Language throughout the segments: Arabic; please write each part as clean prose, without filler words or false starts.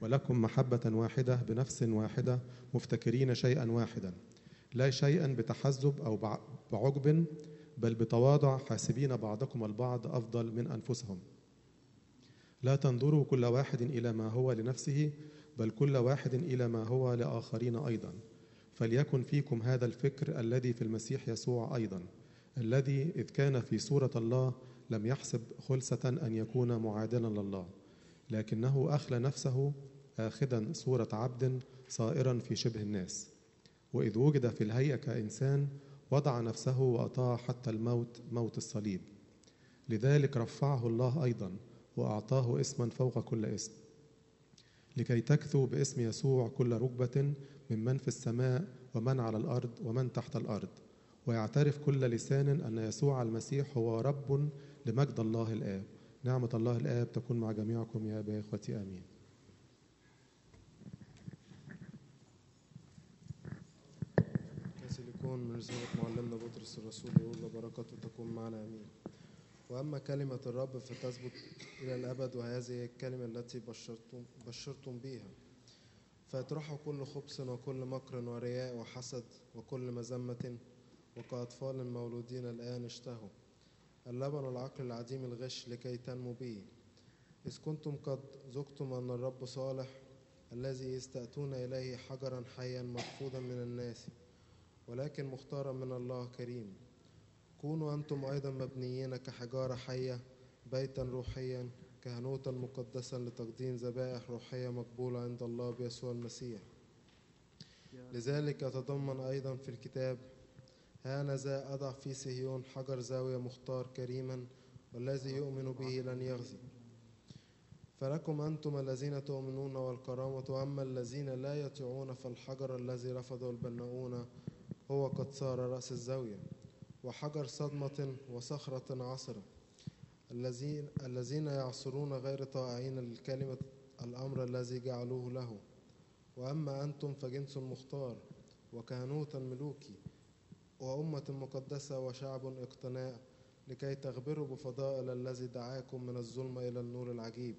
ولكم محبة واحدة بنفس واحدة مفتكرين شيئا واحدا، لا شيئا بتحزب أو بعجب، بل بتواضع حاسبين بعضكم البعض أفضل من أنفسهم. لا تنظروا كل واحد إلى ما هو لنفسه، بل كل واحد إلى ما هو لآخرين أيضا. فليكن فيكم هذا الفكر الذي في المسيح يسوع أيضا، الذي إذ كان في صورة الله لم يحسب خلسة أن يكون معادلا لله، لكنه أخلى نفسه آخذا صورة عبد صائرا في شبه الناس، وإذ وجد في الهيئة كإنسان وضع نفسه وأطاع حتى الموت، موت الصليب. لذلك رفعه الله أيضا وأعطاه اسما فوق كل اسم، لكي تكثو باسم يسوع كل ركبة ممن في السماء ومن على الأرض ومن تحت الأرض، ويعترف كل لسان أن يسوع المسيح هو رب لمجد الله الآب. نعمة الله الآب تكون مع جميعكم يا أبا إخوتي، آمين. كاسيليكون من رسالة معلمنا بطرس الرسول يقول بركاته تكون معنا، آمين. وأما كلمة الرب فتثبت إلى الأبد، وهذه هي الكلمة التي بشرتم بها، فاطرحوا كل خبث وكل مكر ورياء وحسد وكل مذمة، وكأطفال مولودين الآن اشتهوا اللبن العقل العديم الغش لكي تنموا به، إذ كنتم قد ذقتم أن الرب صالح، الذي يستأتون إليه حجرا حيا مرفوضا من الناس، ولكن مختارا من الله كريم. كونوا أنتم أيضا مبنيين كحجارة حية، بيتا روحيا، كهنوتا مقدسا لتقديم ذبائح روحية مقبولة عند الله بيسوع المسيح. لذلك يتضمن أيضا في الكتاب: هانذا أضع في صهيون حجر زاوية مختار كريما، والذي يؤمن به لن يخزي. فلكم أنتم الذين تؤمنون والكرامة، وأما الذين لا يطيعون فالحجر الذي رفضه البناؤون هو قد صار رأس الزاوية، وحجر صدمة وصخرة عصرة، الذين يعصرون غير طائعين للكلمة الأمر الذي جعلوه له. وأما أنتم فجنس مختار، وكهنوت ملوكي، وأمة مقدسة، وشعب اقتناء، لكي تخبروا بفضائل الذي دعاكم من الظلمة إلى النور العجيب،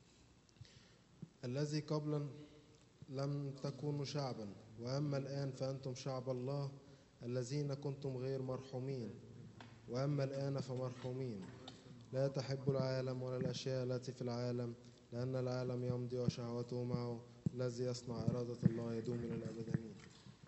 الذي قبلا لم تكونوا شعبا، وأما الآن فأنتم شعب الله، الذين كنتم غير مرحومين، وأما الآن فمرحومين. لا تحبوا العالم ولا الأشياء التي في العالم، لأن العالم يمضي وشهوته معه، الذي يصنع إرادة الله يدوم إلى الأبد، آمين.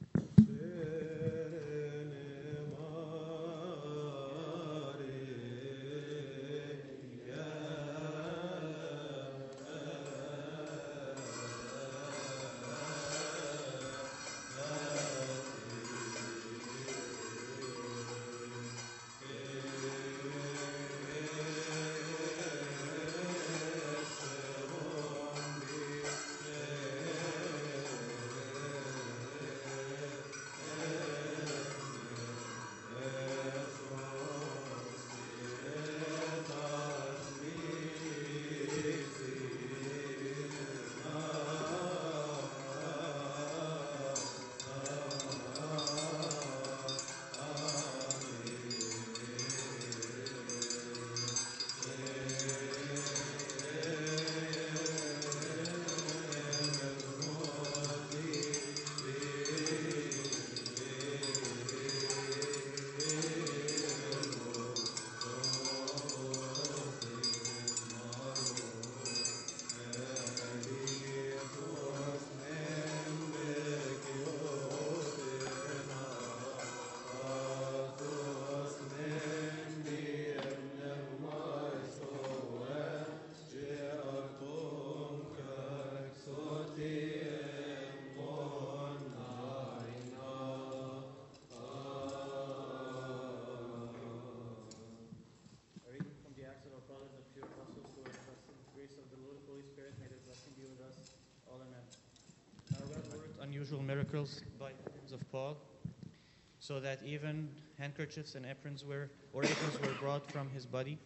Unusual miracles by hands of Paul, so that even handkerchiefs and aprons were brought from his body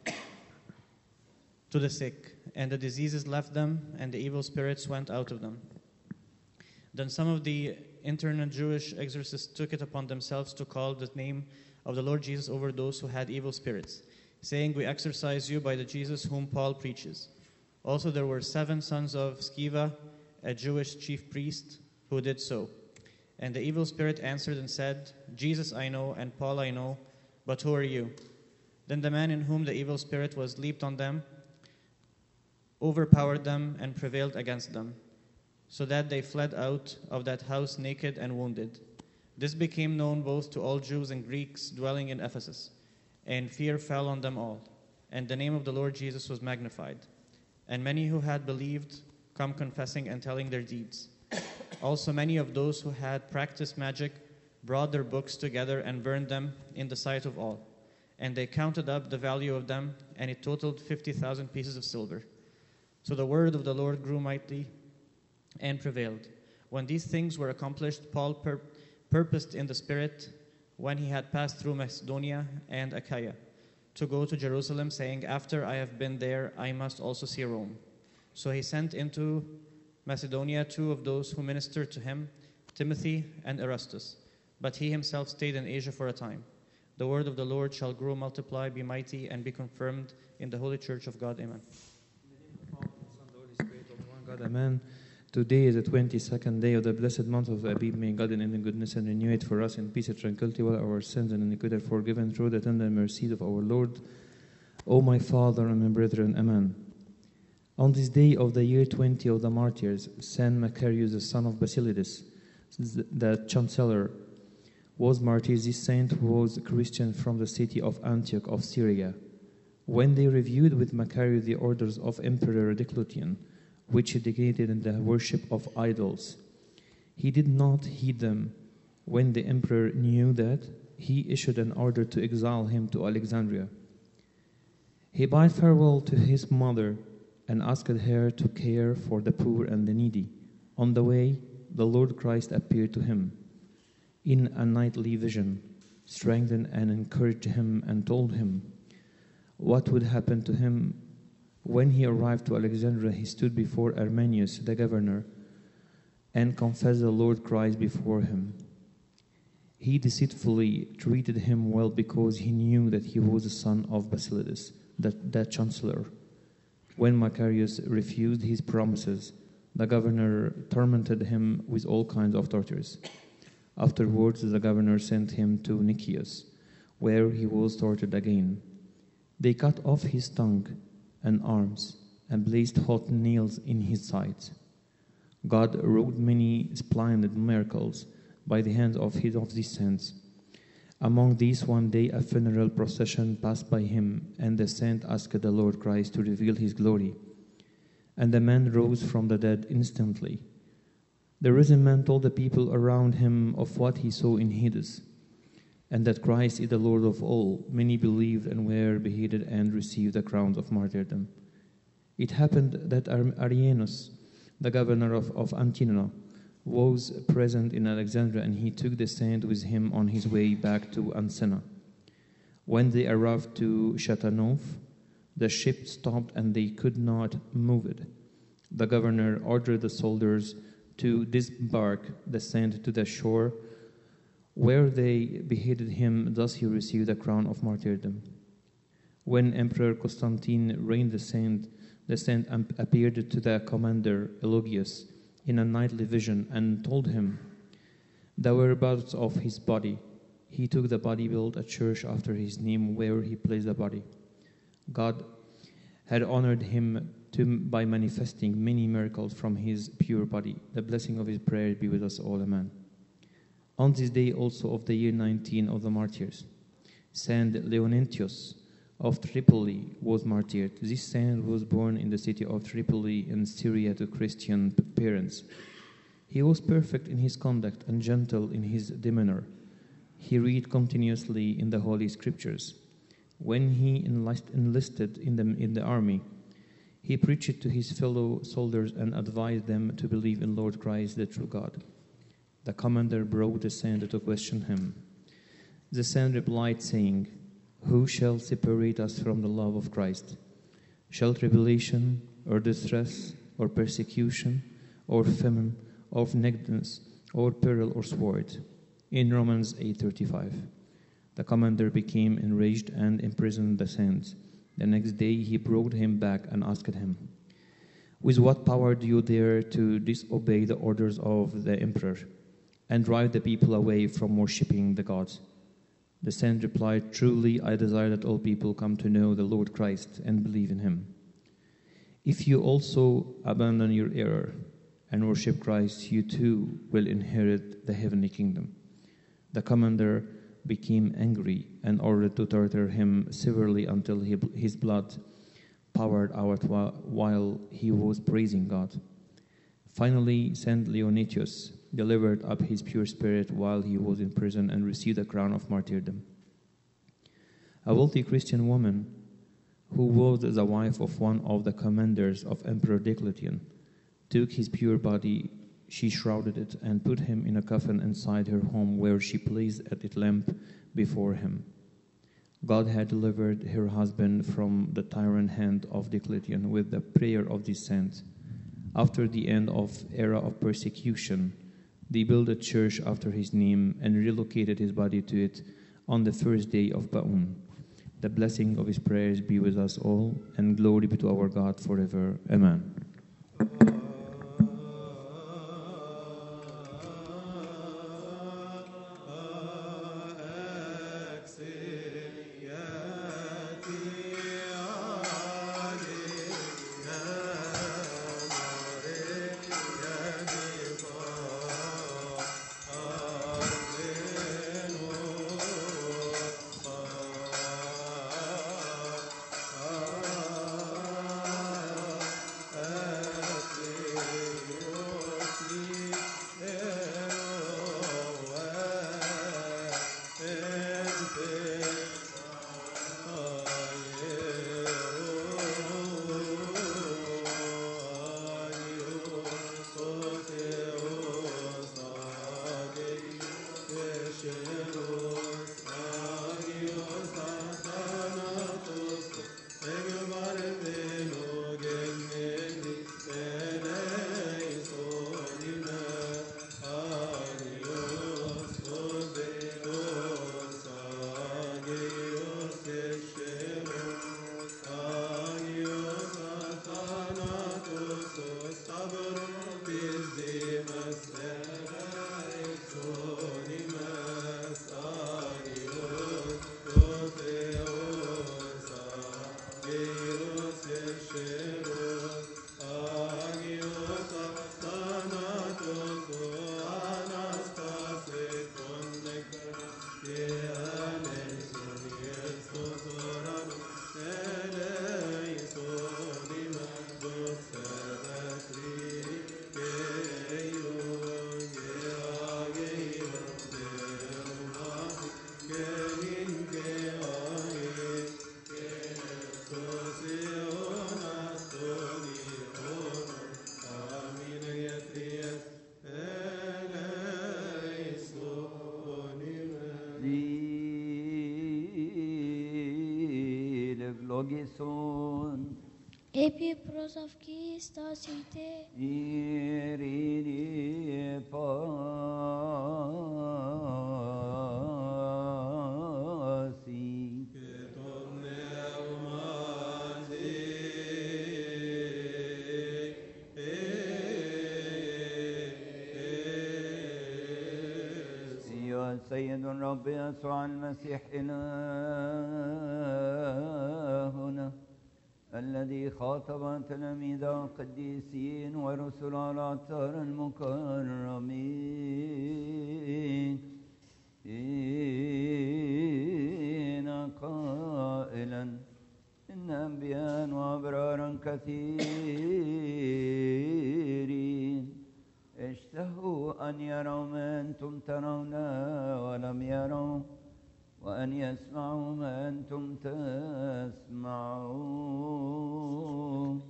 to the sick, and the diseases left them, and the evil spirits went out of them. Then some of the internal Jewish exorcists took it upon themselves to call the name of the Lord Jesus over those who had evil spirits, saying, "We exorcise you by the Jesus whom Paul preaches." Also there were 7 sons of Sceva, a Jewish chief priest, who did so. And the evil spirit answered and said, Jesus I know, and Paul I know, but who are you? Then the man in whom the evil spirit was leaped on them, overpowered them, and prevailed against them, so that they fled out of that house naked and wounded. This became known both to all Jews and Greeks dwelling in Ephesus, and fear fell on them all. And the name of the Lord Jesus was magnified. And many who had believed come confessing and telling their deeds. Also many of those who had practiced magic brought their books together and burned them in the sight of all. And they counted up the value of them, and it totaled 50,000 pieces of silver. So the word of the Lord grew mightily and prevailed. When these things were accomplished, Paul purposed in the Spirit, when he had passed through Macedonia and Achaia, to go to Jerusalem, saying, after I have been there, I must also see Rome. So he sent into Macedonia 2 of those who ministered to him, Timothy and Erastus. But he himself stayed in Asia for a time. The word of the Lord shall grow, multiply, be mighty, and be confirmed in the holy church of God. Amen. In the name of the Father, the Son, the Holy Spirit, of one God. Amen. Today is the 22nd day of the blessed month of Abib. May God in goodness and renew it for us in peace and tranquility, while our sins and iniquity are forgiven through the tender mercies of our Lord. O my Father and my brethren, Amen. On this day of the year 20 of the martyrs, Saint Macarius, the son of Basilides, the chancellor, was martyred. This saint was a Christian from the city of Antioch of Syria. When they reviewed with Macarius the orders of Emperor Diocletian, which indicated in the worship of idols, he did not heed them. When the emperor knew that, he issued an order to exile him to Alexandria. He bade farewell to his mother and asked her to care for the poor and the needy. On the way, the Lord Christ appeared to him in a nightly vision, strengthened and encouraged him, and told him what would happen to him. When he arrived to Alexandria, he stood before Arminius, the governor, and confessed the Lord Christ before him. He deceitfully treated him well because he knew that he was the son of Basilides, the chancellor. When Macarius refused his promises, the governor tormented him with all kinds of tortures. Afterwards, the governor sent him to Nicias, where he was tortured again. They cut off his tongue and arms and placed hot nails in his sides. God wrought many splendid miracles by the hands of these saints. Among these, one day a funeral procession passed by him, and the saint asked the Lord Christ to reveal his glory. And the man rose from the dead instantly. The risen man told the people around him of what he saw in Hades, and that Christ is the Lord of all. Many believed and were beheaded and received the crowns of martyrdom. It happened that Arianus, the governor of Antinoe, was present in Alexandria, and he took the saint with him on his way back to Ancena. When they arrived to Chateauneuf, the ship stopped and they could not move it. The governor ordered the soldiers to disembark the saint to the shore, where they beheaded him. Thus he received the crown of martyrdom. When Emperor Constantine reigned, the saint appeared to the commander Eulogius in a nightly vision and told him the whereabouts of his body. He took the body, built a church after his name, where he placed the body. God had honored him by manifesting many miracles from his pure body. The blessing of his prayer be with us all. Amen. On this day also of the year 19 of the martyrs, Saint Leontius of Tripoli was martyred. This saint was born in the city of Tripoli in Syria to Christian parents. He was perfect in his conduct and gentle in his demeanor. He read continuously in the Holy Scriptures. When he enlisted in the army, he preached to his fellow soldiers and advised them to believe in Lord Christ, the true God. The commander brought the saint to question him. The saint replied, saying, "Who shall separate us from the love of Christ? Shall tribulation, or distress, or persecution, or famine, or nakedness, or peril, or sword?" In Romans 8:35. The commander became enraged and imprisoned the saint. The next day he brought him back and asked him, With what power do you dare to disobey the orders of the emperor and drive the people away from worshipping the gods?" The saint replied, "Truly, I desire that all people come to know the Lord Christ and believe in him. If you also abandon your error and worship Christ, you too will inherit the heavenly kingdom." The commander became angry and ordered to torture him severely until his blood poured out while he was praising God. Finally, Saint Leonetius delivered up his pure spirit while he was in prison and received a crown of martyrdom. A wealthy Christian woman, who was the wife of one of the commanders of Emperor Diocletian, took his pure body. She shrouded it and put him in a coffin inside her home, where she placed a lamp before him. God had delivered her husband from the tyrant hand of Diocletian with the prayer of this saint. After the end of era of persecution, they built a church after his name and relocated his body to it on the first day of Ba'un. The blessing of his prayers be with us all, and glory be to our God forever. Amen. Logison Epi prosavki stasite Irini pasi يا سيد الرب يسوع المسيح إلهنا الذي خاطب تلاميذ القديسين ورسل الأطهار المكرمين قائلا إن أنبياء وأبرارا كثيرين اشتهوا أن يروا ما أنتم ترون ولم يروا، وأن يسمعوا ما أنتم تسمعون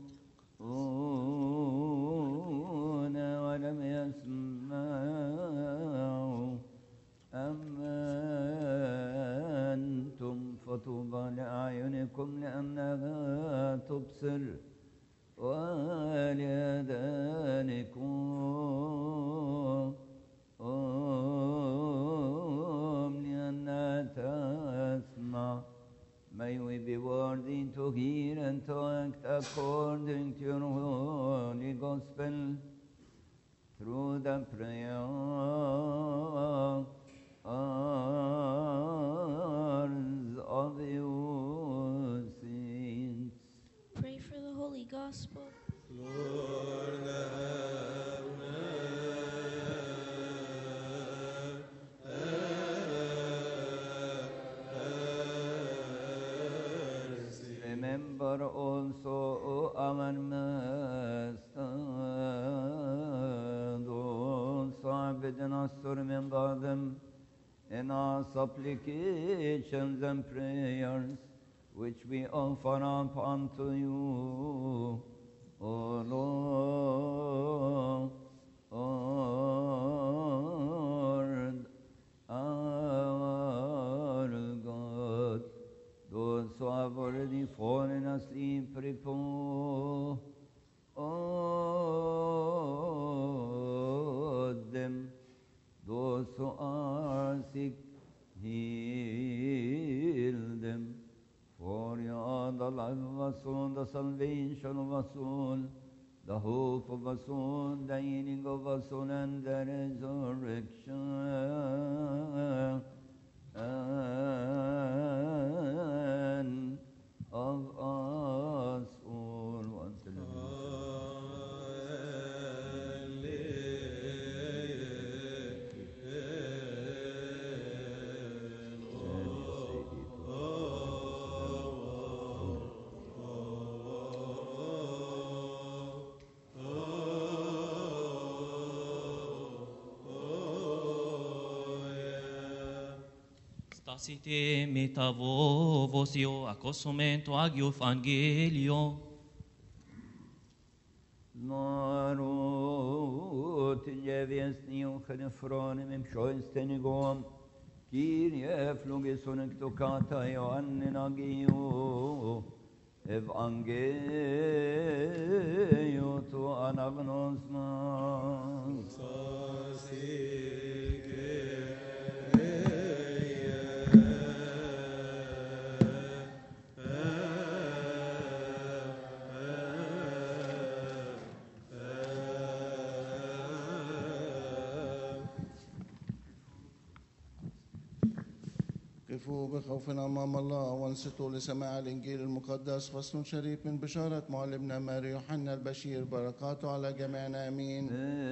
ولم يسمعوا. أما أنتم فطوبى لأعينكم لأنها تبصر، ولآذانكم لأنها تسمع. ما May we be worthy to hear and to act according to your holy gospel through the prayers of your saints. Pray for the Holy Gospel. Remember also, O our Master, those who have bidden us to remember them in our supplications and prayers, which we offer up unto you, O Lord, our God. Those who have already fallen asleep, repose them. Those who are sick, heal them. For you are the life of us all, the salvation of us all, the hope of us all, the healing of us all, and the resurrection of us all. Once Stasite metavo vosio accosumento agio evangelio. Narut ljevjesni och frönen im sjöstenigom. Kyrie flogesonek tokata Johannen agio. Evangelio to anagnosmas. قفوا بخوف أمام الله وانصتوا لسماع الإنجيل المقدس. فصل شريف من بشارة معلمنا ماري يوحنا البشير، بركاته على جميعنا آمين.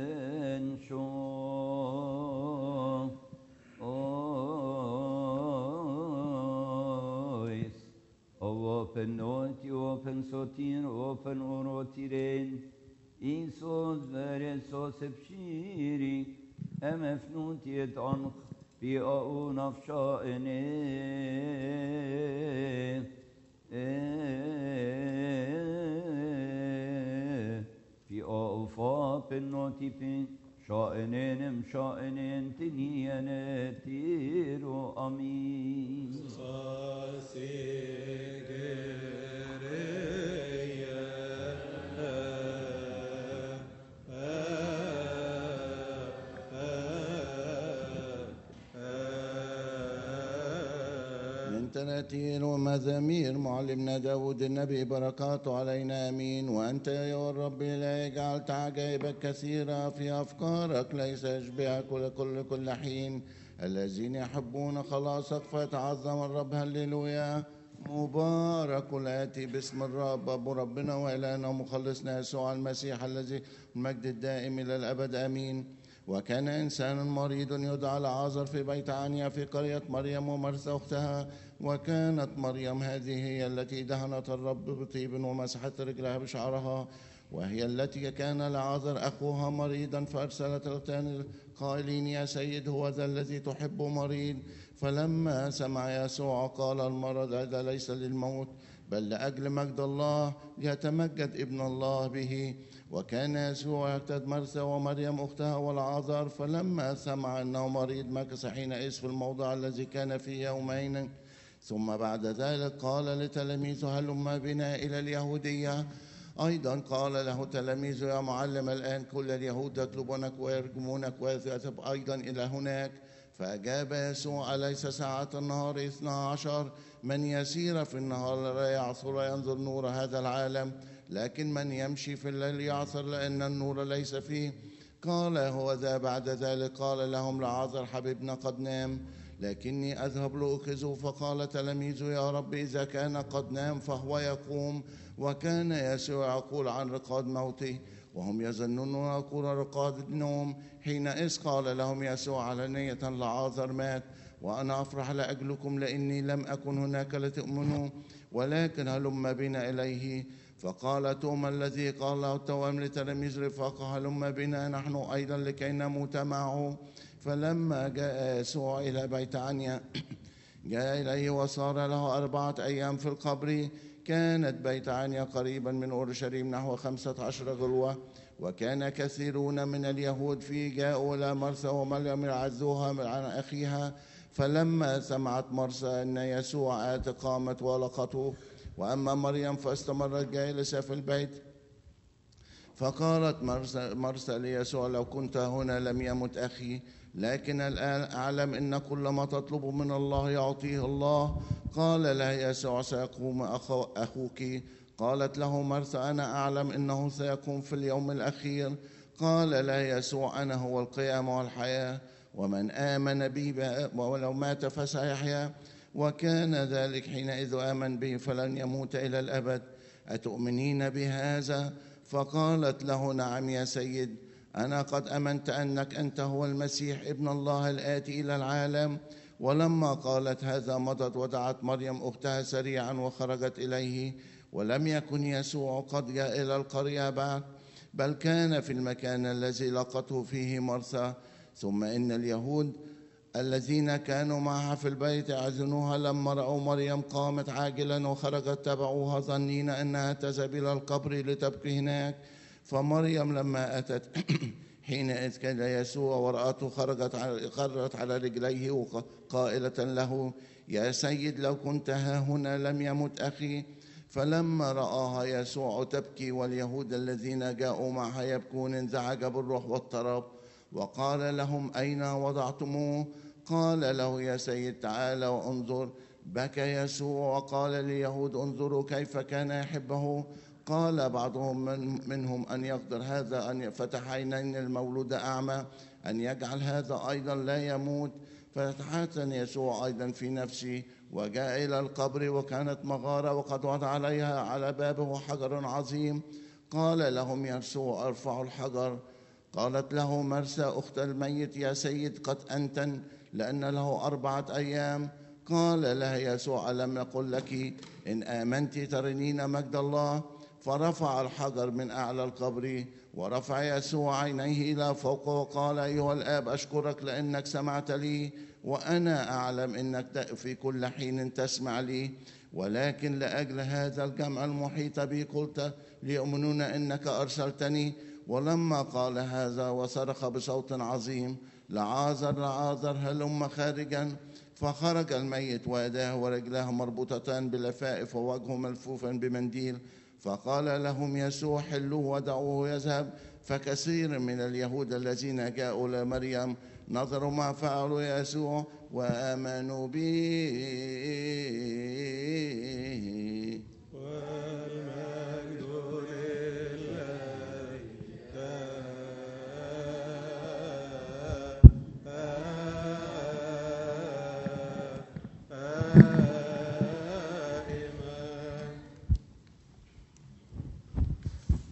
Open noti, open sotir, open orotiren. Isos veresos epshiri, emefnutiet anch. بيئو نفشائني بيئو فابنوتي في شائنين مشائنين تنيين تيرو أمين تناتير ومزامير معلمنا داود النبي، بركاته علينا آمين. وأنت يا الرب لا جعلت عجائبك كثيرة في أفكارك، ليس يشبهك كل حين. الذين يحبون خلاصك فيتعظم الرب. هللويا. مبارك الآتي باسم الرب، أبو ربنا وإلهنا ومخلصنا يسوع المسيح، الذي المجد الدائم إلى الأبد آمين. وكان إنسان مريض يدعى لعازر في بيت عنيا في قرية مريم ومرثا أختها. وكانت مريم هذه هي التي دهنت الرب بطيب ومسحت رجلها بشعرها، وهي التي كان لعازر أخوها مريضا. فأرسلت الأختان قائلين: يا سيد، هو ذا الذي تحب مريض. فلما سمع يسوع قال: المرض هذا ليس للموت، بل لأجل مجد الله، ليتمجد ابن الله به. وكان يسوع يقتد مرثا ومريم أختها والعازر. فلما سمع أنه مريض مكث حينئذ في الموضع الذي كان فيه يومين. ثم بعد ذلك قال لتلاميذه: هلما بنا إلى اليهودية. أيضا قال له تلاميذه: يا معلم، الآن كل اليهود يطلبونك ويرجمونك، ويذهب أيضا إلى هناك. فأجاب يسوع: أليس ساعة النهار 12؟ من يسير في النهار لا يعثر وينظر نور هذا العالم، لكن من يمشي في الليل يعثر لأن النور ليس فيه. قال هو ذا بعد ذلك قال لهم: لعازر حبيبنا قد نام، لكني أذهب لأوقظه. فقال تلاميذه: يا رب إذا كان قد نام فهو يقوم. وكان يسوع يقول عن رقاد موته، وهم يظنون يقول رقاد النوم. حينئذ قال لهم يسوع علانية: لعازر مات، وأنا أفرح لأجلكم لأني لم أكن هناك لتؤمنوا، ولكن هلم بنا إليه. فقال توما الذي قال له التوام لتلاميذ رفاقه: هلم بنا نحن أيضا لكي نموت معه. فلما جاء يسوع إلى بيت عنيا جاء إليه وصار له 4 أيام في القبر. كانت بيت عنيا قريبا من أورشليم نحو 15 غلوة. وكان كثيرون من اليهود فيه جاءوا إلى مرثا ومريم يعزوها عن أخيها. فلما سمعت مرثا أن يسوع آت قامت ولقته، وأما مريم فاستمرت جالسة في البيت. فقالت مرثا ليسوع: لو كنت هنا لم يمت أخي، لكن الآن أعلم إن كل ما تطلب من الله يعطيه الله. قال لها يسوع: سيقوم أخوك. قالت له مرثا: أنا أعلم إنه سيقوم في اليوم الأخير. قال لها يسوع: أنا هو القيامة والحياة، ومن آمن بي ولو مات فسيحيا. وكان ذلك حينئذ آمن به فلن يموت إلى الأبد. أتؤمنين بهذا؟ فقالت له: نعم يا سيد، أنا قد أمنت أنك أنت هو المسيح ابن الله الآتي إلى العالم. ولما قالت هذا مضت ودعت مريم أختها سريعا وخرجت إليه. ولم يكن يسوع قد جاء إلى القرية بعد، بل كان في المكان الذي لقته فيه مرثا. ثم إن اليهود الذين كانوا معها في البيت يعزنوها لما رأوا مريم قامت عاجلا وخرجت تبعوها ظنين أنها تذهب إلى القبر لتبكي هناك. فمريم لما أتت حينئذ كان يسوع ورأته خرت على رجليه وقائلة له: يا سيد، لو كنت ها هنا لم يمت أخي. فلما رآها يسوع تبكي واليهود الذين جاءوا معها يبكون انزعج بالروح واضطرب، وقال لهم: أين وضعتموه؟ قال له: يا سيد تعال وانظر. بكى يسوع وقال لليهود: انظروا كيف كان يحبه. قال بعضهم منهم: أن يقدر هذا أن فتح عينين المولود أعمى أن يجعل هذا أيضا لا يموت؟ فتحسن يسوع أيضا في نفسه وجاء إلى القبر، وكانت مغارة وقد وضع عليها على بابه حجر عظيم. قال لهم يسوع: ارفعوا الحجر. قالت له مرثا أخت الميت: يا سيد قد أنتن، لأن له 4 أيام. قال لها يسوع: ألم أقل لك إن آمنت ترنين مجد الله؟ فرفع الحجر من أعلى القبر. ورفع يسوع عينيه إلى فوق وقال: أيها الآب، أشكرك لأنك سمعت لي، وأنا أعلم أنك في كل حين تسمع لي، ولكن لأجل هذا الجمع المحيط بي قلت ليؤمنون أنك أرسلتني. ولما قال هذا وصرخ بصوت عظيم: لعازر لعازر هلم خارجا. فخرج الميت ويداه ورجلاه مربوطتان بلفائف ووجهه ملفوفا بمنديل. فقال لهم يسوع: حلوه ودعوه يذهب. فكثير من اليهود الذين جاءوا لمريم نظروا ما فعلوا يسوع وآمنوا به. والمجد لله.